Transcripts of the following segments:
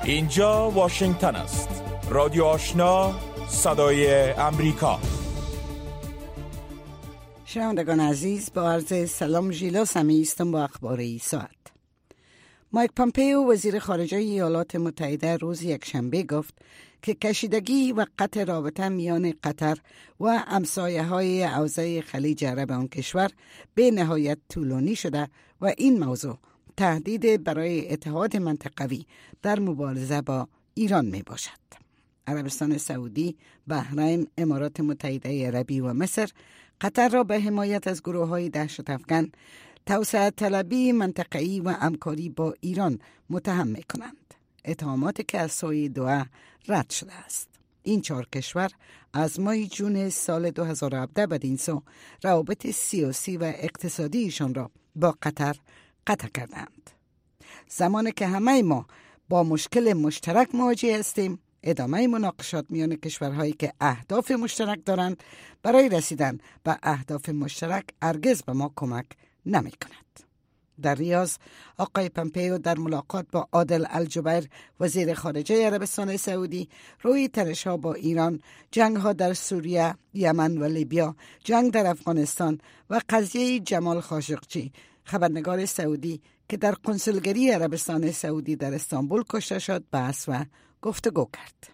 اینجا واشنگتن است. رادیو آشنا، صدای امریکا. شنوندگان عزیز، با عرض سلام ژیلا سمی هستم با اخبار این ساعت. مایک پامپئو وزیر خارجه ایالات متحده روز یکشنبه گفت که کشیدگی و قطع رابطه میان قطر و همسایه‌های حوزه خلیج عرب آن کشور به نهایت طولانی شده و این موضوع تهدید برای اتحاد منطقوی در مبارزه با ایران می باشد. عربستان سعودی، بحرین، امارات متحده عربی و مصر قطر را به حمایت از گروه‌های دهشت‌افکن، توسعه طلبی منطقه‌ای و همکاری با ایران متهم می‌کنند. اتهاماتی که از سوی دوحه رد شده است. این 4 کشور از ماه جون سال 2017 بدین سو روابط سیاسی و اقتصادیشان را با قطر قطع کردند. زمانی که همه ما با مشکل مشترک مواجه هستیم، ادامه مناقشات میان کشورهایی که اهداف مشترک دارند برای رسیدن به اهداف مشترک هرگز به ما کمک نمی کند. در ریاض، آقای پامپئو در ملاقات با عادل الجبیر وزیر خارجه عربستان سعودی روی تنش‌ها با ایران، جنگ‌ها در سوریه، یمن و لیبیا، جنگ در افغانستان و قضیه جمال خاشقچی، خبرنگار سعودی که در کنسولگری عربستان سعودی در استانبول کشته شد، بحث و گفتگو کرد.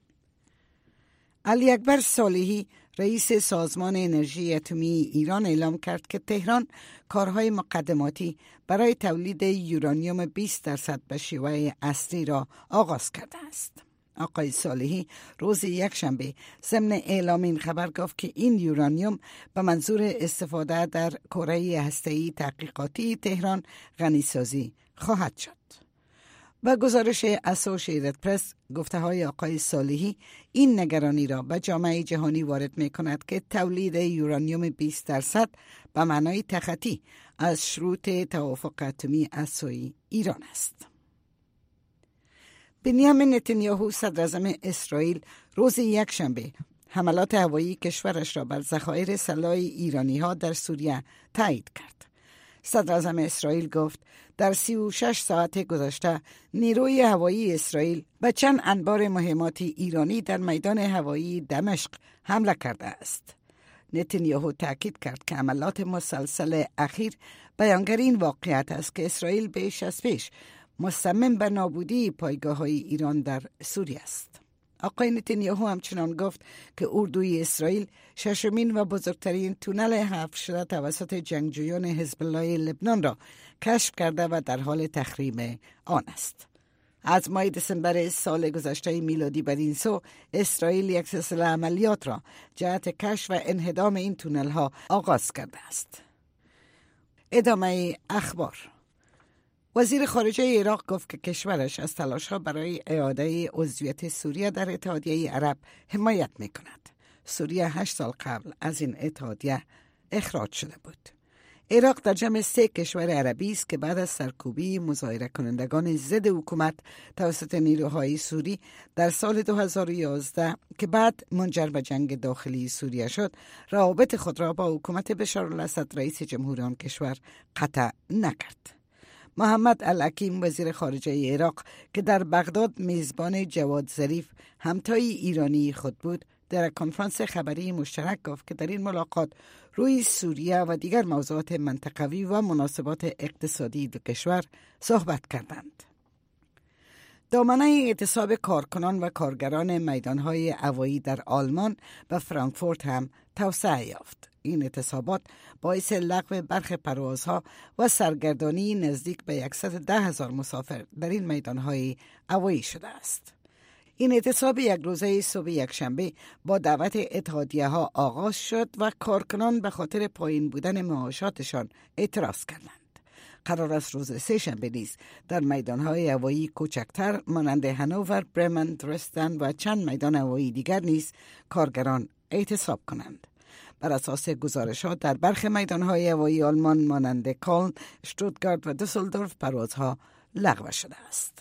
علی اکبر صالحی رئیس سازمان انرژی اتمی ایران اعلام کرد که تهران کارهای مقدماتی برای تولید یورانیوم 20% به شیوه اصلی را آغاز کرده است. آقای صالحی روز یکشنبه ضمن اعلام این خبر گفت که این یورانیوم به منظور استفاده در کره هسته‌ای تحقیقاتی تهران غنیسازی خواهد شد. و گزارش اسوشییتد پرس، گفته های آقای صالحی این نگرانی را به جامعه جهانی وارد می کند که تولید یورانیوم 20% به معنای تخطی از شروط توافق اتمی از سوی ایران است. بنیامین نتانیاهو صدراعظم اسرائیل روز یکشنبه حملات هوایی کشورش را بر ذخایر سلاح ایرانی ها در سوریه تایید کرد. صدراعظم اسرائیل گفت در 36 ساعت گذشته نیروی هوایی اسرائیل به چند انبار مهمات ایرانی در میدان هوایی دمشق حمله کرده است. نتانیاهو تاکید کرد که حملات مسلسل اخیر بیانگر این واقعیت است که اسرائیل بیش از پیش مصمم به نابودی پایگاه‌های ایران در سوریه است. آقای نتانیاهو همچنان گفت که اردوی اسرائیل ششمین و بزرگترین تونل حفر شده توسط جنگجویان حزب الله لبنان را کشف کرده و در حال تخریب آن است. از ماه دسامبر سال گذشته میلادی بدین سو اسرائیل یک سلسله عملیات را جهت کشف و انهدام این تونل ها آغاز کرده است. ادامه اخبار. وزیر خارجه عراق گفت که کشورش از تلاش‌ها برای اعاده عضویت سوریه در اتحادیه عرب حمایت می‌کند. سوریه 8 سال قبل از این اتحادیه اخراج شده بود. عراق در جمع 3 کشور عربی است که بعد از سرکوبی مظاهره کنندگان ضد حکومت توسط نیروهای سوری در سال 2011 که بعد منجر به جنگ داخلی سوریه شد، روابط خود را با حکومت بشارالاسد رئیس جمهور آن کشور قطع نکرد. محمد الحکیم وزیر خارجه عراق که در بغداد میزبان جواد ظریف همتای ایرانی خود بود، در کنفرانس خبری مشترک گفت که در این ملاقات روی سوریه و دیگر موضوعات منطقوی و مناسبات اقتصادی دو کشور صحبت کردند. دامنه اعتصاب کارکنان و کارگران میدانهای هوایی در آلمان و فرانکفورت هم توسعه یافت. این اعتصابات باعث لغو برخی پروازها و سرگردانی نزدیک به 110,000 مسافر در این میدانهای هوایی شده است. این اعتصاب یک روزه صبح یکشنبه با دعوت اتحادیه ها آغاز شد و کارکنان به خاطر پایین بودن معاشاتشان اعتراض کردند. قرار است روز سه‌شنبه نیز در میدانهای هوایی کوچکتر مانند هانوور، برمن، درستن و چند میدان هوایی دیگر نیز کارگران اعتصاب کنند. بر اساس گزارشات در برخی میدانهای هوایی آلمان مانند کلن، شتوتگارت و دوسلدورف پروازها لغو شده است.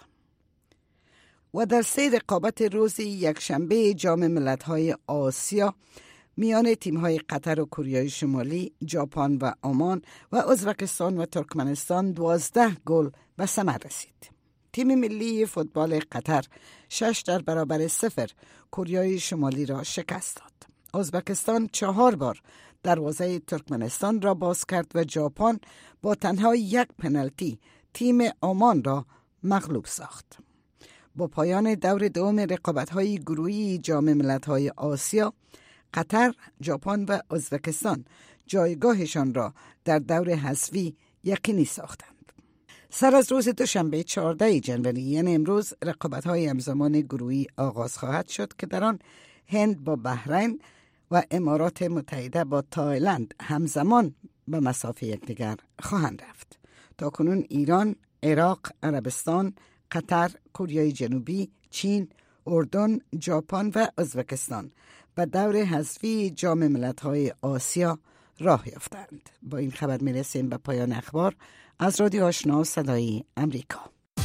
و در 3 رقابت روز یکشنبه جام ملت‌های آسیا میان تیم‌های قطر و کره شمالی، ژاپن و عمان و ازبکستان و ترکمنستان 12 گل به ثمر رسید. تیم ملی فوتبال قطر 6-0 کره شمالی را شکست داد. ازبکستان 4 بار دروازه ترکمنستان را باز کرد و ژاپن با تنها 1 پنالتی تیم عمان را مغلوب ساخت. با پایان دور دوم رقابت‌های گروهی جام ملت‌های آسیا، قطر، ژاپن و ازبکستان جایگاهشان را در دور حذفی یقینی ساختند. سر از روز دوشنبه 14 ژانویه یعنی امروز رقابت‌های همزمان گروهی آغاز خواهد شد که در آن هند با بحرین و امارات متحده با تایلند همزمان به مسافه یکدیگر خواهند رفت. تاکنون ایران، عراق، عربستان، قطر، کره جنوبی، چین، اردن، ژاپن و ازبکستان به دور حذفی جام ملت‌های آسیا راه یافتند. با این خبر میرسیم به پایان اخبار از رادیو آشنا صدای امریکا.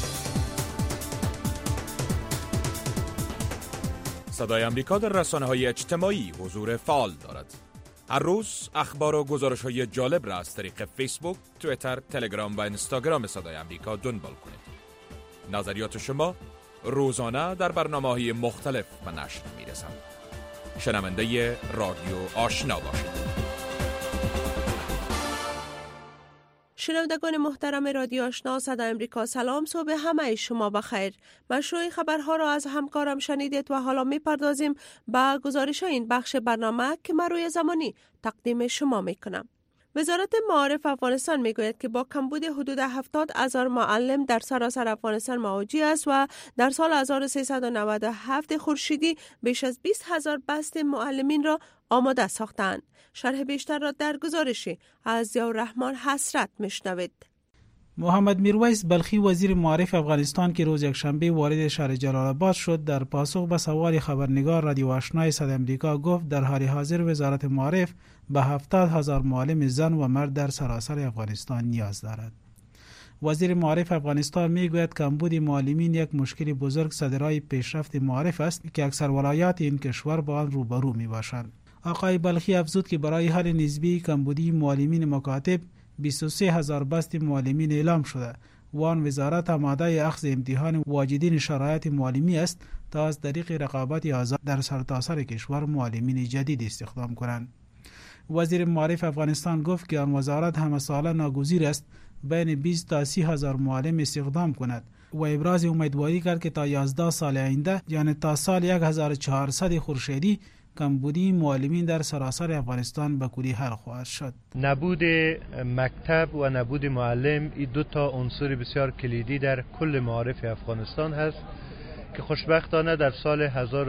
صدای امریکا در رسانه‌های اجتماعی حضور فعال دارد. هر روز اخبار و گزارش‌های جالب را از طریق فیسبوک، توییتر، تلگرام و اینستاگرام صدای امریکا دنبال کنید. نظریات شما روزانه در برنامه‌های مختلف به نشر می‌رسند. شنونده رادیو آشنا باشید. شنوندگان محترم رادیو آشنا صدای امریکا، سلام، صبح همه شما بخیر. مشروع خبرها را از همکارم شنیدید و حالا میپردازیم به گزارش این بخش برنامه که من روی زمانی تقدیم شما میکنم. وزارت معارف افغانستان میگوید که با کمبود حدود 70,000 معلم در سراسر افغانستان مواجه است و در سال 1397 خورشیدی بیش از 20,000 بست معلمین را آماده ساختند. شرح بیشتر را در گزارشی از ضیاءالرحمن حسرت میشنوید. محمد میرویس بلخی وزیر معارف افغانستان که روز یکشنبه وارد شهر جلال آباد شد، در پاسخ به سوال خبرنگار رادیو آشنای صدای امریکا گفت در حال حاضر وزارت معارف به 70,000 معلم زن و مرد در سراسر افغانستان نیاز دارد. وزیر معارف افغانستان میگوید کمبود معلمین یک مشکل بزرگ صدرای پیشرفت معارف است که اکثر ولایات این کشور با آن روبرو میباشند. آقای بلخی افزود که برای حل نسبی کمبودی معلمین مکاتب 23,000 بست معلمین اعلام شده و آن وزارت آماده اخذ امتحان واجدین شرایط معلمی است تا از طریق رقابت آزاد در سرتاسر کشور معلمین جدید استخدام کنند. وزیر معارف افغانستان گفت که آن وزارت همه ساله ناگزیر است بین 20 تا 30,000 معلم استخدام کند و ابراز امیدواری کرد که تا 11 سال آینده یعنی تا سال 1400 خورشیدی کمبودی معلمین در سراسر افغانستان به کلی حل خواهد شد. نبود مکتب و نبود معلم این دو تا عنصر بسیار کلیدی در کل معارف افغانستان هست که خوشبختانه در سال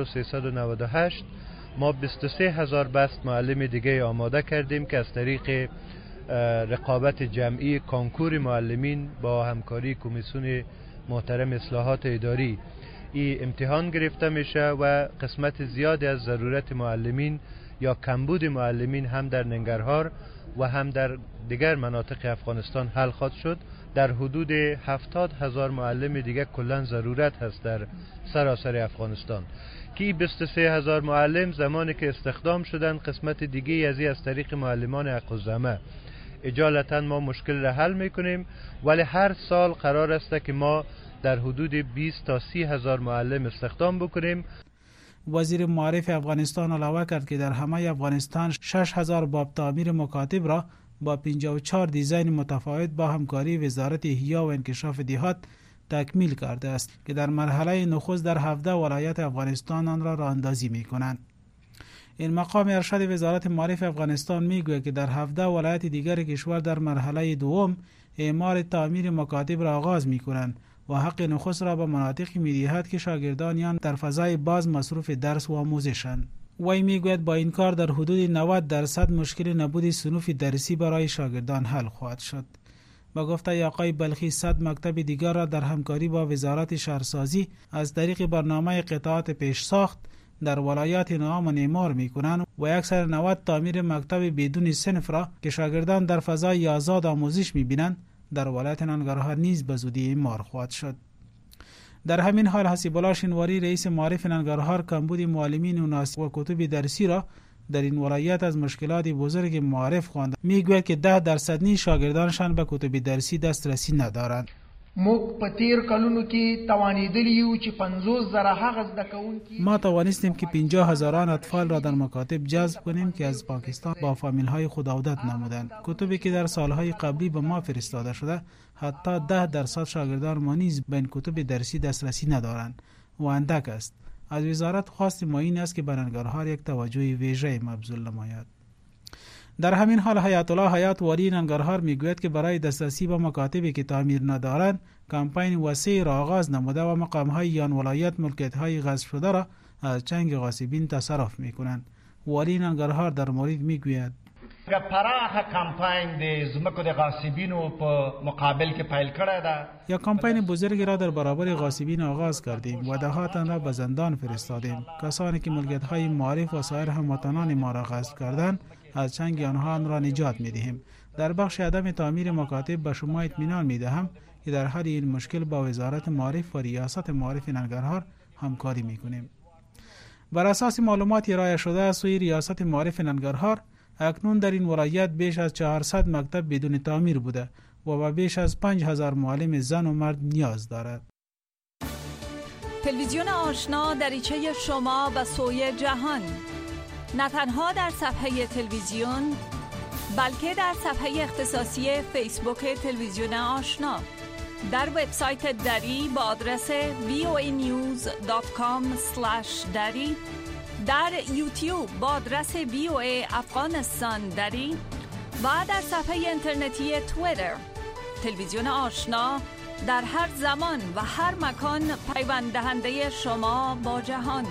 1398 ما 23,000 بست معلم دیگه آماده کردیم که از طریق رقابت جمعی کنکور معلمین با همکاری کمیسیون محترم اصلاحات اداری این امتحان گرفته میشه و قسمت زیادی از ضرورت معلمین یا کمبود معلمین هم در ننگرهار و هم در دیگر مناطق افغانستان حل خواهد شد. در حدود 70,000 معلم دیگه کلا ضرورت هست در سراسر افغانستان که 23,000 معلم زمانی که استخدام شدن قسمت دیگه از طریق معلمان حق الزحمه. اجالتا ما مشکل را حل میکنیم ولی هر سال قرار است که ما در حدود 20 تا 30,000 معلم استخدام بکنیم. وزیر معارف افغانستان علاوه کرد که در همه افغانستان 6,000 باب تعمیر مکاتب را با 54 دیزاین متفاوت با همکاری وزارت احیا و انکشاف دهات تکمیل کرده است که در مرحله نخست در 17 ولایت افغانستان آن را راهاندازی می‌کنند. این مقام ارشد وزارت معارف افغانستان میگوید که در 17 ولایت دیگر کشور در مرحله دوم اعمار تعمیر مکاتب را آغاز می‌کنند و حق نخست را به مناطق می‌دهد که شاگردانیان در فضای باز مصروف درس و آموزشند. وی میگوید با این کار در حدود 90% مشکل نبود صنوف درسی برای شاگردان حل خواهد شد. با گفته آقای بلخی 100 مکتب دیگر را در همکاری با وزارت شهرسازی از طریق برنامه قطعات پیش ساخت در ولایات نام اعمار می‌کنند و اکثر 90 تعمیر مکتب بدون صنف را که شاگردان در فضای آزاد آموزش می‌بینند در ولایت ننگرهار نیز به زودی اعمار خواهد شد. در همین حال حسیب الله شینواری رئیس معارف ننگرهار کمبود معلمین و کتب درسی را در این ولایت از مشکلات بزرگ معارف خواند. میگوید که 10% نیز شاگردانشان به کتب درسی دسترسی ندارند. موږ په تیر کلونو کې توانیدلی یو چې 50,000 هغه زده کوونکي ما توانستیم که 50,000 اطفال را در مکاتب جذب کنیم که از پاکستان با فامیل‌های خود عودت نمودند. کتبی که در سالهای قبلی به ما فرستاده شده، حتی 10% شاگردان ما نیز به این کتب درسی دسترسی ندارند و اندک است. از وزارت خواست ما این است که به ننگرهار یک توجه ویژه مبذول نماید. در همین حال حیات الله حیات والی ننگرهار میگوید که برای دسترسی به مکاتبی که تعمیر ندارند کمپین وسیع را آغاز نموده و مقام‌های یان ولایت ملکیت‌های غصب شده را از چنگ غاصبین تصرف می‌کنند. والی ننگرهار در مورد میگوید که پراخه کمپین د زمکو د غاصبینو په مقابل کې پیل کړه ده. یا کمپین بزرگی را در برابر غاصبین آغاز کردیم و دهاتان را به زندان فرستادیم. کسانی که ملکیت‌های معارف و سایر هموطنان ما را غصب کردند از چنگ آنها را نجات می‌دهیم. در بخش عدم تعمیر مکاتب به شما اطمینان می‌دهم که در حل این مشکل با وزارت معارف و ریاست معارف ننگرهار همکاری می‌کنیم. بر اساس معلومات ارائه شده از سوی ریاست معارف ننگرهار، اکنون در این ولایت بیش از 400 مکتب بدون تعمیر بوده و بیش از 5,000 معلم زن و مرد نیاز دارد. تلویزیون آشنا دریچه شما به سوی جهان، نه تنها در صفحه تلویزیون بلکه در صفحه اختصاصی فیسبوک تلویزیون آشنا، در وبسایت دری با آدرس voanews.com/dari، در یوتیوب با آدرس VOA افغانستان دری و در صفحه اینترنتی توییتر. تلویزیون آشنا در هر زمان و هر مکان پیوند دهنده شما با جهان.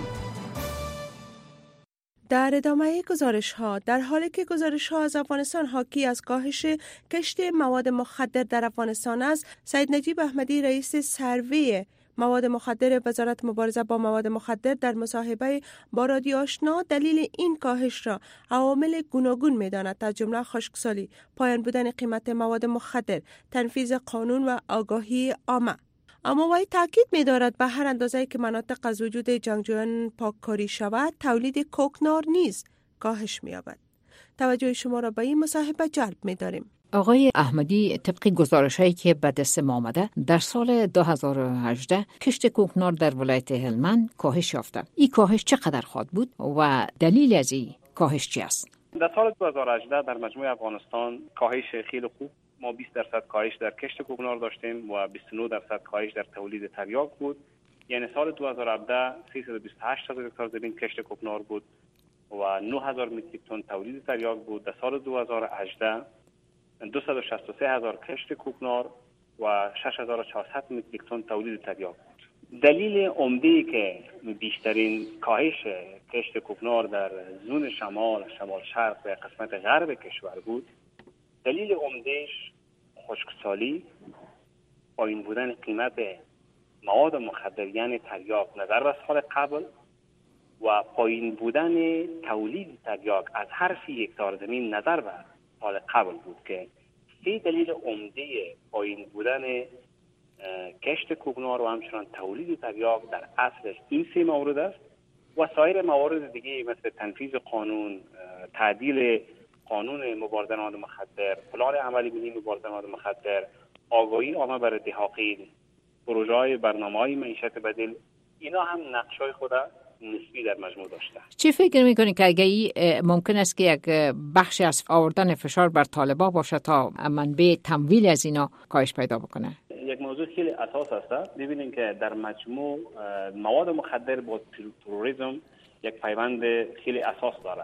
در ادامه گزارش ها، در حالی که گزارش ها از افغانستان حاکی از کاهش کشت مواد مخدر در افغانستان است، سید نجیب احمدی رئیس سروی مواد مخدر وزارت مبارزه با مواد مخدر در مصاحبه با رادیو آشنا دلیل این کاهش را عوامل گوناگون می‌داند، از جمله خشکسالی، پایان بودن قیمت مواد مخدر، تنفیذ قانون و آگاهی عامه. اما وی تاکید می‌دارد به هر اندازه که مناطق از وجود جنگجویان پاککاری شود، تولید کوکنار نیز کاهش می‌یابد. توجه شما را به این مصاحبه جلب می‌داریم. آقای احمدی، طبق گزارش‌هایی که به دست ما آمده، در سال 2018 کشت کوکنار در ولایت هلمند کاهش یافته. این کاهش چقدر خواهد بود و دلیل از این کاهش چی است؟ در سال 2018 در مجموع افغانستان کاهش خیلی خوب، ما 20% کاهش در کشت کوکنار داشتیم و 29% کاهش در تولید تریاک بود. یعنی سال 2017 328,000 هکتار زمین کشت کوکنار بود و 9,000 متریک تن تولید تریاک بود. در سال 2018 263,000 کشت کوکنار و 6,400 متریک تن تولید تریاک بود. دلیل عمده‌ای که بیشترین کاهش کشت کوکنار در زون شمال شرق و قسمت غرب کشور بود، دلیل عمدهش خشکسالی، پایین بودن قیمت مواد مخدر یعنی تریاک نظر به سال قبل و پایین بودن تولید تریاک از هر 30 هکتار زمین نظر به سال قبل بود که سه دلیل عمده پایین بودن کشت کوکنار و همچنان تولید تریاک در اصلش این سه مورد است و سایر موارد دیگه مثل تنفیذ قانون، تعدیل قانون مبارزه مواد مخدر، پلان عملی ملی مبارزه مواد مخدر، آگاهی عامه برای دهاقین، پروژه‌های برنامه‌های معیشت بدیل، اینا هم نقشای خود نسبی در مجموع داشته. چی فکر می‌کنید که اگه ممکن است که یک بخشی از آوردن فشار بر طالبان باشه تا منبع تمویل از اینا کاهش پیدا بکنه؟ یک موضوع خیلی اساس است. ببینید که در مجموع مواد مخدر با تروریسم یک پیوند خیلی اساس دارد.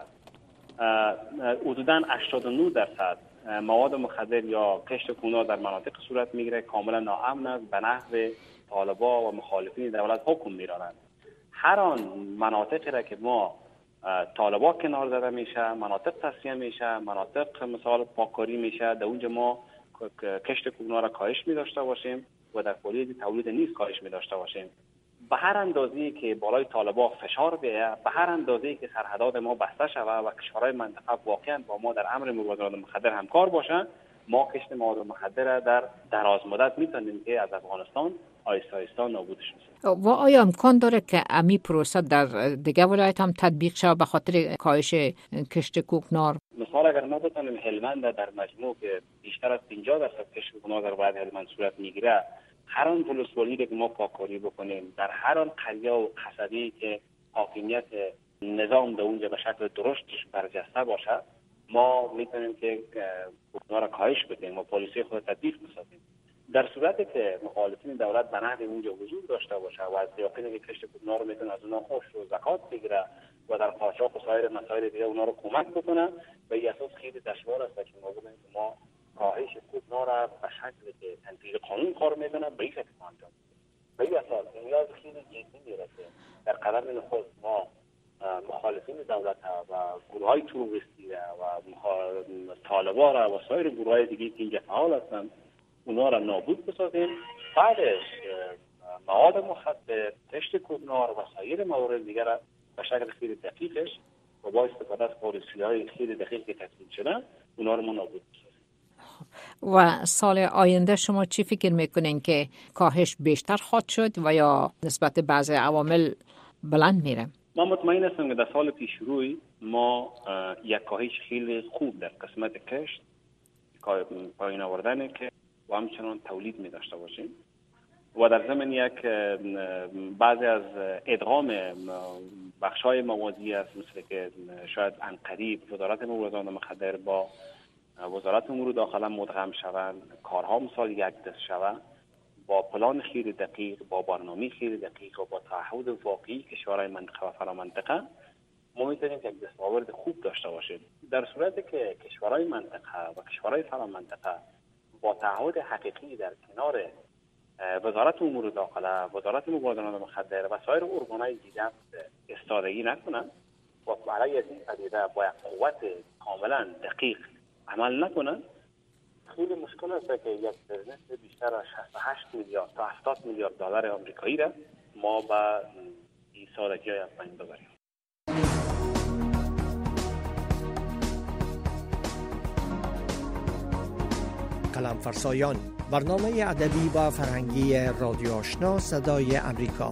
حدوداً 89% مواد مخدر یا کشت کوکنار در مناطق صورت میگیره کاملا ناامن است، به نحو طالبان و مخالفین دولت حکم میرانند. هر آن مناطقی را که ما طالبان کنار زده میشه، مناطق تصفیه میشه، مناطق مثال پاککاری میشه، در اونجا ما کشت کوکنار را کاهش می داشته باشیم و در تولید نیز کاهش می داشته باشیم. به هر اندازه‌ای که بالای طالبان فشار بیاید، به هر اندازه‌ای که سرحدات ما بسته شود و کشورهای منطقه واقعا با ما در امر مبارزه مواد مخدر همکار باشند، ما کشت مواد مخدر را در دراز مدت میتونیم که از افغانستان آهسته آهسته نابودش بسازیم. و آیا امکان داره که امی پروسه در دیگه ولایت هم تطبیق شود به خاطر کاهش کشت کوکنار؟ مثال اگر ما بتونیم هلمند در مجموع که بیشتر از 50% کشت کوکنار در ولایت هلمند صورت میگیره هر آن ولسوالی که ما پاکاری بکنیم، در هر آن قریه و قصبه‌ای که حاکمیت نظام در اونجا به شکل درستش برجسته باشد، ما میتونیم که اونا را کاهش بدیم و پالیسی خود تطبیق بسازیم. در صورتی که مخالفین دولت به نحو اونجا حضور داشته باشه و از دیاقین که کشت کوبنا رو میتونه از اونا خوش و زکات بگیره و در قاچاق و سایر مسائل دیگه اونا رو کمک بکنه، به این اساس خیلی دشوار است که ما بگیم که ما کاهش کوبنا را به شکلی که تطبیق قانون کار میکنه به این شکل انجام بدیم. به این اساس نیاز خیلی جدی میرسه در قدم خود ما مخالفین دولت و گروه‌های تروریستی و طالبان و سایر گروه‌های دیگه که اینجا فعال هستند اونا را نابود بسازیم. بعدش مواد مخدر، کشت کوبنار و سایر موارد دیگر را به شکل خیلی دقیقش و با استفاده از پالیسی‌های خیلی دقیق که تصویب شده اونا را ما نابود بسازیم. و سال آینده شما چی فکر میکنین که کاهش بیشتر خواهد شد و یا نسبت به بعضی عوامل بلند میره؟ ما مطمئن هستم که در سال پیش روی ما یک کاهش خیلی خوب در قسمت کشت پایین آوردن که و همچنان تولید می داشته باشیم و در ضمن یک بعضی از ادغام بخش‌های موازی است، مثل که شاید عنقریب وزارت مبارزات مخدر با وزارت امور داخله مدغم شوند، کارها مثال یک دست شوند با پلان خیلی دقیق، با برنامه خیلی دقیق و با تعهد واقعی کشورهای منطقه و فرامنطقه ما میتونیم یک دستاورد خوب داشته باشیم. در صورتی که کشورهای منطقه و کشورهای فرامنطقه با تعهد حقیقی در کنار وزارت امور داخله، وزارت مبادرات مخدر و سایر ارگان‌های دیگر استادگی نکنند و برای این پدیده با یک قوت کاملا دقیق عمل نکنند، خیلی مشکل است که یک بزنس بیشتر از 68 میلیارد تا 70 میلیارد دلار آمریکایی را ما به این سادگی از بین ببریم. قلم فرسایان، برنامه ادبی و فرهنگی رادیو آشنا صدای امریکا.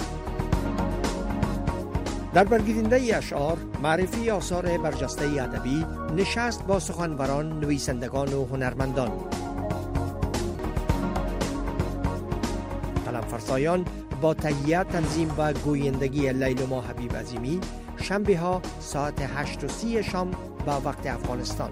در برگیرنده اشعار، معرفی آثار برجسته ادبی، نشست با سخنوران، نویسندگان و هنرمندان. قلم فرسایان با تهیه، تنظیم و گویندگی لیلما حبیب عظیمی، شنبه ها ساعت 8:30 شام با وقت افغانستان.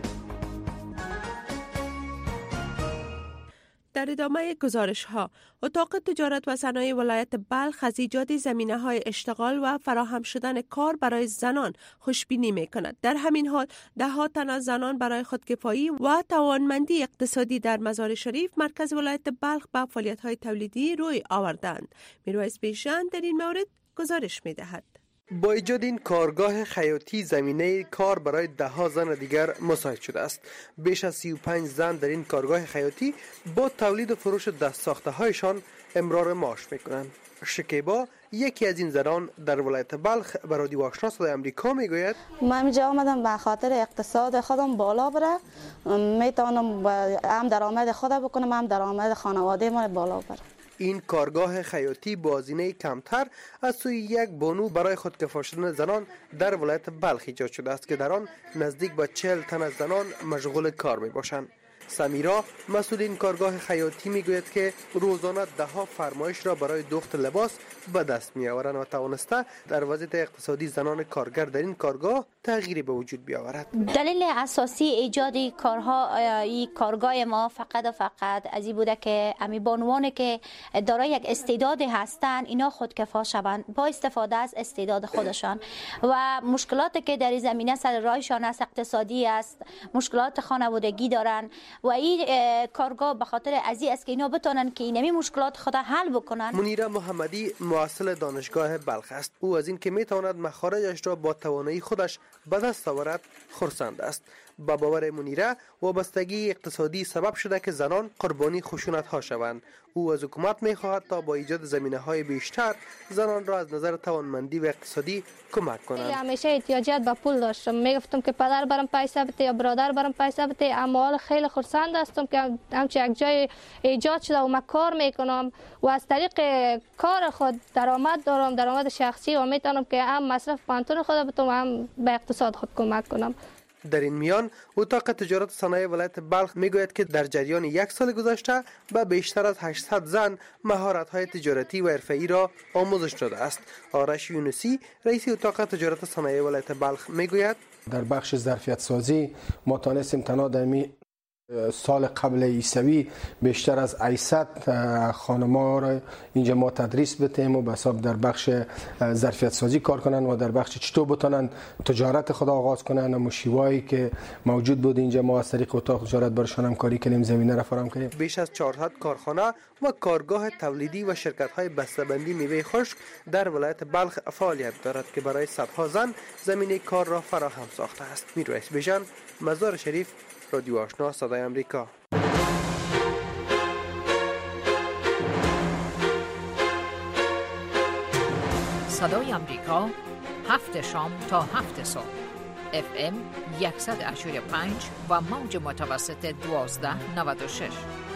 در ادامه گزارش ها، اتاق تجارت و صنایع ولایت بلخ از ایجاد زمینه های اشتغال و فراهم شدن کار برای زنان خوشبینی می کند. در همین حال ده ها تن از زنان برای خودکفایی و توانمندی اقتصادی در مزار شریف مرکز ولایت بلخ به فعالیت های تولیدی روی آوردند. میرویس بیژن در این مورد گزارش می دهد. با ایجاد این کارگاه خیاطی زمینه کار برای ده ها زن دیگر مساعد شده است. بیش از 35 زن در این کارگاه خیاطی با تولید و فروش دست ساخته هایشان امرار معاش میکنند. شکیبا یکی از این زنان در ولایت بلخ به رادیو آشنا صدای امریکا میگوید من اینجا آمدم به خاطر اقتصاد خودم بالا بره، میتونم هم درآمد خودم بکنم هم درآمد خانواده ما بالا بره. این کارگاه خیاطی با هزینه کمتر از سوی یک بانو برای خودکفا شدن زنان در ولایت بلخ ایجاد شده است که در آن نزدیک به 40 تن از زنان مشغول کار می باشند. سمیرا مسئول این کارگاه خیاطی میگوید که روزانه ده ها فرمایش را برای دوخت لباس به دست می آورند و توانسته در وضعیت اقتصادی زنان کارگر در این کارگاه تغییری به وجود بیاورد. دلیل اساسی ایجاد این کارگاه ما فقط و فقط از این بوده که امی بانوانی که دارای یک استعدادی هستند اینا خودکفا شوند با استفاده از استعداد خودشان و مشکلاتی که در این زمینه سر راهشان است اقتصادی است، مشکلات خانوادگی دارن و این کارگاه به خاطر از این است که اینا بتونن که اینمی مشکلات خود حل بکنن. منیره محمدی معسل دانشگاه بلخ است. او از این که میتواند مخارجش را با توانایی خودش به دست آورد خرسند است. با باور منیره وابستگی اقتصادی سبب شده که زنان قربانی خشونت ها شوند. او از حکومت میخواهد تا با ایجاد زمینه های بیشتر زنان را از نظر توانمندی و اقتصادی کمک کنند. همیشه احتیاجات به پول داشتم، میگفتم که پدر برام پیسه بده یا برادر برام پیسه بده، اما حال خیلی خرسند هستم که همچه یک جای ایجاد شده و من کار میکنم و از طریق کار خود درآمد دارم، درآمد شخصی و میتونم که هم مصرف پانتون خود بتونم هم به اقتصاد خود کمک کنم. در این میان اتاق تجارت صنایع ولایت بلخ میگوید که در جریان یک سال گذشته به بیشتر از 800 زن مهارت‌های تجارتی و حرفه‌ای را آموزش داده است. آرش یونسی رئیس اتاق تجارت صنایع ولایت بلخ میگوید در بخش ظرفیت سازی ما تانستیم تنها در سال قبل عیسوی بیشتر از 800 خانم‌ها را اینجا ما تدریس بدیم و به حساب در بخش ظرفیت سازی کار کنند و در بخش چطور بتونند تجارت خود آغاز کنند و مشیوایی که موجود بود اینجا ما از طریق اتاق تجارت برشان همکاری کردیم، زمینه را فراهم کردیم. بیش از 400 کارخانه و کارگاه تولیدی و شرکت‌های بسته‌بندی میوه خشک در ولایت بلخ فعالیت دارد که برای صدها زن زمینه کار را فراهم ساخته است. میرواعظ بیژن، مزار شریف، رادیو آشنا، صدای امریکا. صدای امریکا 7 شام تا 7 صبح FM 100.5 و موج متوسط 1296.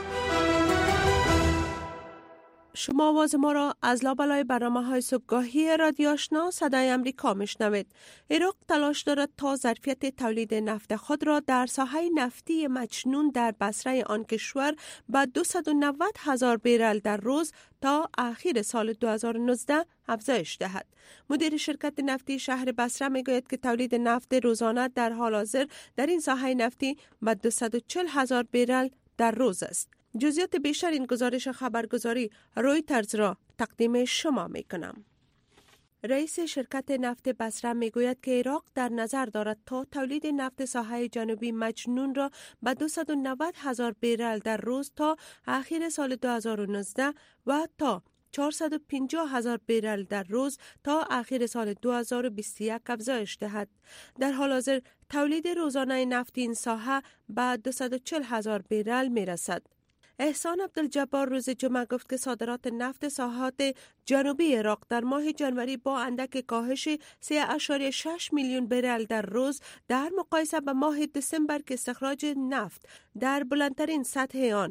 شما آواز ما را از لابلای برنامه‌های صبحگاهی رادیو آشنا صدای امریکا میشنوید. عراق تلاش دارد تا ظرفیت تولید نفت خود را در ساحه نفتی مجنون در بصره آن کشور به 290,000 برل در روز تا اخیر سال 2019 افزایش دهد. مدیر شرکت نفتی شهر بصره میگوید که تولید نفت روزانه در حال حاضر در این ساحه نفتی به 240,000 برل در روز است. جزئیات بیشتر این گزارش خبرگزاری رویترز را تقدیم شما می کنم. رئیس شرکت نفت بصره می گوید که عراق در نظر دارد تا تولید نفت ساحه جنوبی مجنون را به 290,000 برل در روز تا اخیر سال 2019 و تا 450,000 برل در روز تا اخیر سال 2021 افزایش دهد. در حال حاضر تولید روزانه نفت این ساحه به 240,000 برل می رسد. احسان عبدالجبار روز جمعه گفت که صادرات نفت ساحات جنوبی عراق در ماه جنوری با اندک کاهش 3.6 میلیون برل در روز در مقایسه با ماه دسامبر که استخراج نفت در بلندترین سطح آن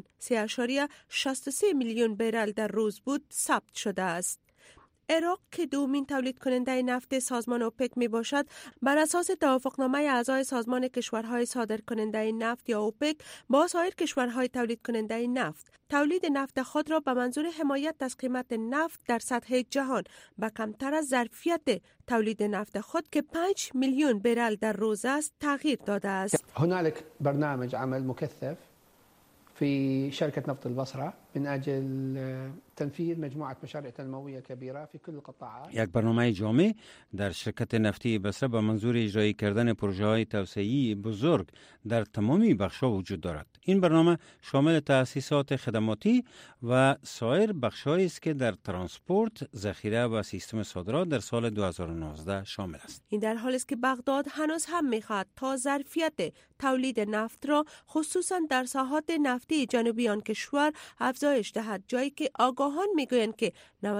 3.63 میلیون برل در روز بود ثبت شده است. عراق که دومین تولید کننده نفت سازمان اوپک می باشد، بر اساس توافقنامه اعضای سازمان کشورهای صادر کننده نفت یا اوپک با سایر کشورهای تولید کننده نفت، تولید نفت خود را به منظور حمایت از قیمت نفت در سطح جهان به کمتر از ظرفیت تولید نفت خود که 5 میلیون برل در روز است تغییر داده است. هنالك برنامج عمل مكثف في شركة نفط البصرة من أجل تنفيذ مجموعة مشاريع تنموية كبيرة في كل القطاعات. یک برنامه جامع در شرکت نفتی بصره با منظور اجرای کردن پروژه‌های توسعه‌ای بزرگ در تمامی بخش‌ها وجود دارد. این برنامه شامل تأسیسات خدماتی و سایر بخش‌هایی است که در ترانسپورت، ذخیره و سیستم صادرات در سال 2019 شامل است. این در حالی است که بغداد هنوز هم می‌خواهد تا ظرفیت تولید نفت را خصوصا در ساحات نفتی جنوبی آن کشور افزایش دهد، جایی که آگاهان میگویند که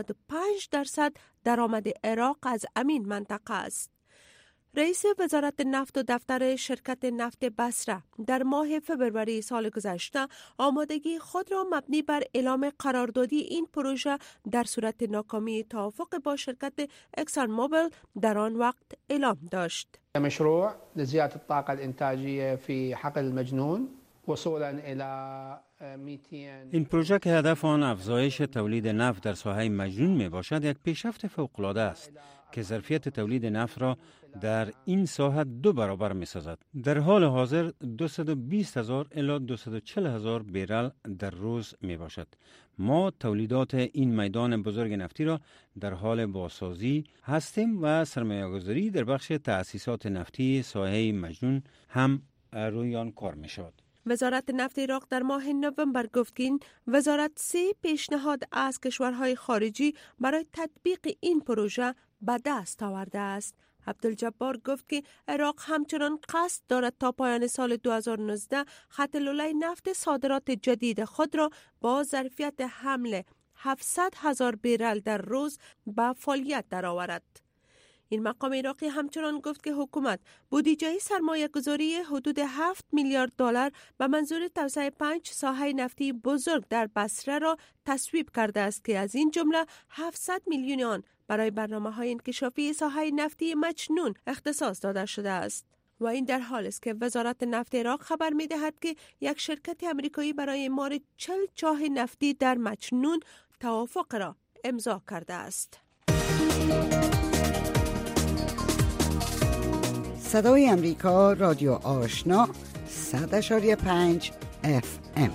95% درآمد عراق از امین منطقه است. رئیس وزارت نفت و دفتر شرکت نفت بصره در ماه فبروری سال گذشته آمادگی خود را مبنی بر اعلام قراردادی این پروژه در صورت ناکامی توافق با شرکت اکسان موبیل در آن وقت اعلام داشت. مشروع لزيادة الطاقة الإنتاجية في حقل المجنون وصولا إلى 200. این پروژه که هدف آن افزایش تولید نفت در ساحه مجنون می باشد یک پیشرفت فوق‌العاده است که ظرفیت تولید نفت را در این ساحه 2 برابر می سازد. در حال حاضر 220,000 الی 240,000 برل در روز می باشد. ما تولیدات این میدان بزرگ نفتی را در حال بازسازی هستیم و سرمایه‌گذاری در بخش تأسیسات نفتی ساحه مجنون هم روی آن کار می شود. وزارت نفت عراق در ماه نوامبر گفت که این وزارت 3 پیشنهاد از کشورهای خارجی برای تطبیق این پروژه به دست آورده است. عبدالجبار گفت که عراق همچنان قصد دارد تا پایان سال 2019 خط لوله نفت صادرات جدید خود را با ظرفیت حمل 700,000 برل در روز به فعالیت درآورد. این مقام عراقی همچنان گفت که حکومت بودجه سرمایه گذاری حدود 7 میلیارد دلار به منظور توسعه 5 ساحه نفتی بزرگ در بصره را تصویب کرده است که از این جمله 700 میلیون آن برای برنامه‌های انکشافی ساحه نفتی مجنون اختصاص داده شده است. و این در حال است که وزارت نفت عراق خبر می دهد که یک شرکت امریکایی برای اعمار 40 چاه نفتی در مجنون توافق را امضا کرده است. صدای امریکا، رادیو آشنا، 100.5 FM.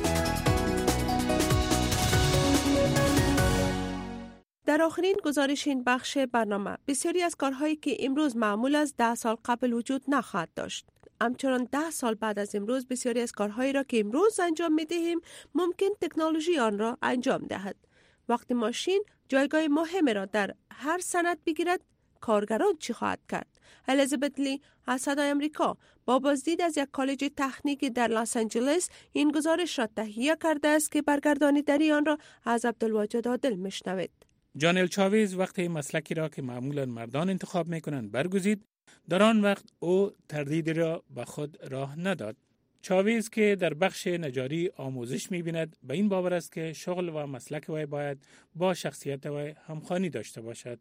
در آخرین گزارش این بخش برنامه، بسیاری از کارهایی که امروز معمول از 10 سال قبل وجود نخواهد داشت. همچنان 10 سال بعد از امروز بسیاری از کارهایی را که امروز انجام می دهیم ممکن تکنولوژی آن را انجام دهد. وقتی ماشین جایگاه مهم را در هر صنعت بگیرد، کارگران چی خواهد کرد؟ الیزابت لی از صدای امریکا با بازدید از یک کالج تکنیکی در لس آنجلس این گزارش را تهیه کرده است که برگردانیدنی آن را از عبدالواجد عادل میشنوید. جانل چاویز وقتی مسلکی را که معمولا مردان انتخاب میکنند برگزید، در آن وقت او تردیدی را به خود راه نداد. چاویز که در بخش نجاری آموزش می‌بیند، به این باور است که شغل و مسلک وی باید با شخصیت وی همخوانی داشته باشد.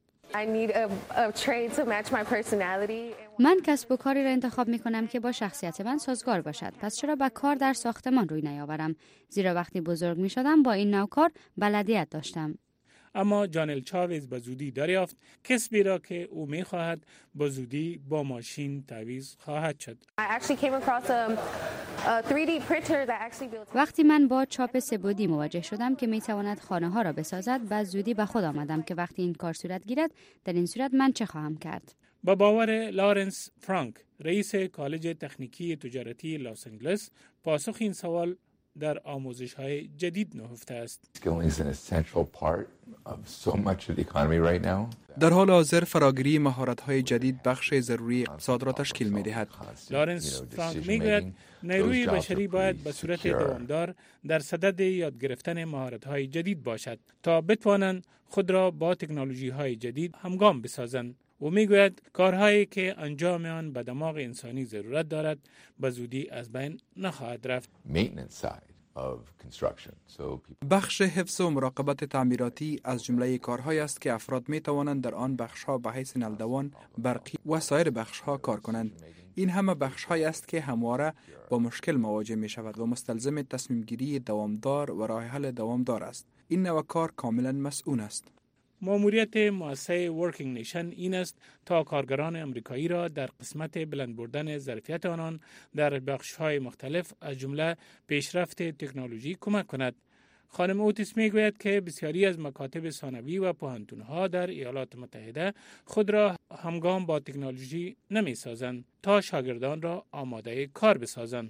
من کسب و کاری را انتخاب می‌کنم که با شخصیت من سازگار باشد. پس چرا به کار در ساختمان روی نیاورم؟ زیرا وقتی بزرگ می‌شدم با این نوع کار بلدیت داشتم. اما جانل چاویز به زودی دریافت کسبی را که او می‌خواهد به زودی با ماشین تعویض خواهد شد. وقتی من با چاپ سه‌بعدی مواجه شدم که می‌تواند خانه‌ها را بسازد، به زودی به خود آمدم که وقتی این کار صورت گیرد، در این صورت من چه خواهم کرد؟ با باور لارنس فرانک، رئیس کالج تکنیکی تجارتی لس آنجلس، پاسخ این سوال در آموزش‌های جدید نهفته است. در حال حاضر فراگیری مهارت‌های جدید بخش ضروری اقتصاد را تشکیل می‌دهد. لارنس فرانک می‌گوید نیروی بشری باید به صورت دوامدار در صدد یاد گرفتن مهارت‌های جدید باشد تا بتوانند خود را با تکنولوژی‌های جدید همگام بسازند. او میگوید کارهایی که انجام آن به دماغ انسانی ضرورت دارد به زودی از بین نخواهد رفت. بخش حفظ و مراقبت تعمیراتی از جمله کارهایی است که افراد می توانند در آن بخش‌ها به حیث نلدوان، برقی و سایر بخش‌ها کار کنند. این همه بخش‌هایی است که همواره با مشکل مواجه می شود و مستلزم تصمیم گیری دوامدار و راه حل دوامدار است. این نوع کار کاملا مسئول است. ماموریت مؤسسه ورکینگ نیشن این است تا کارگران امریکایی را در قسمت بلند بردن ظرفیت آنان در بخش‌های مختلف از جمله پیشرفت تکنولوژی کمک کند. خانم اوتیس میگوید که بسیاری از مکاتب ثانوی و پوهنتون‌ها در ایالات متحده خود را همگام با تکنولوژی نمی‌سازند تا شاگردان را آماده کار بسازند.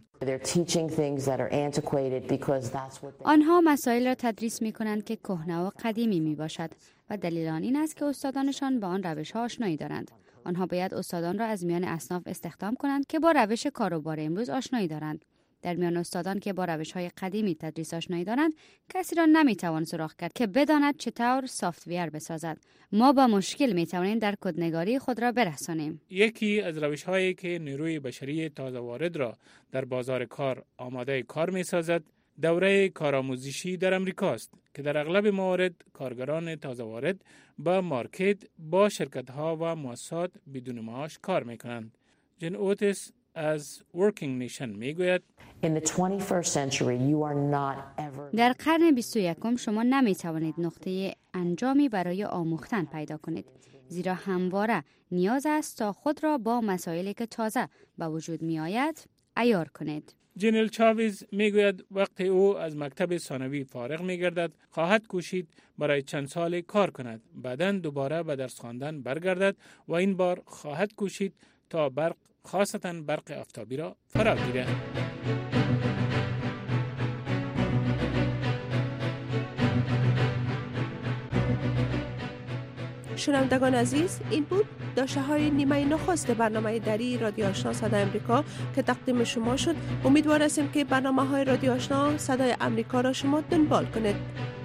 آنها مسائل را تدریس می‌کنند که کهنه و قدیمی میباشد و دلیل آن این است که استادانشان با آن روش‌ها آشنایی دارند. آنها باید استادان را از میان اصناف استخدام کنند که با روش کار و بار امروز آشنایی دارند. در میان استادان که با روش‌های قدیمی تدریس آشنایی دارند، کسی را نمی‌توان سراغ کرد که بداند چطور سافت‌ویر بسازد. ما با مشکل می‌توانیم در کدنگاری خود را برسانیم. یکی از روش‌هایی که نیروی بشری تازه وارد را در بازار کار آماده کار می‌سازد، دوره کارآموزشی در امریکا است که در اغلب موارد کارگران تازه وارد با مارکت با شرکت‌ها و مؤسسات بدون معاش کار می‌کنند. جن اوتیس از ورکینگ نیشن میگوید در قرن 21 شما نمیتوانید نقطه انجامی برای آموختن پیدا کنید، زیرا همواره نیاز است تا خود را با مسائلی که تازه به وجود می آید عیار کنید. جنرال چاویز میگوید وقتی او از مکتب ثانوی فارغ میگردد خواهد کوشید برای چند سال کار کند، بعداً دوباره به درس خواندن برگردد و این بار خواهد کوشید تا برق، خاصتاً برق آفتابی را فرا گیرد. شنوندگان عزیز، این بود داشته های نیمه نخست برنامه دری رادیو آشنا صدای امریکا که تقدیم شما شد. امیدوار هستیم که برنامه های رادیو آشنا صدای امریکا را شما دنبال کنید.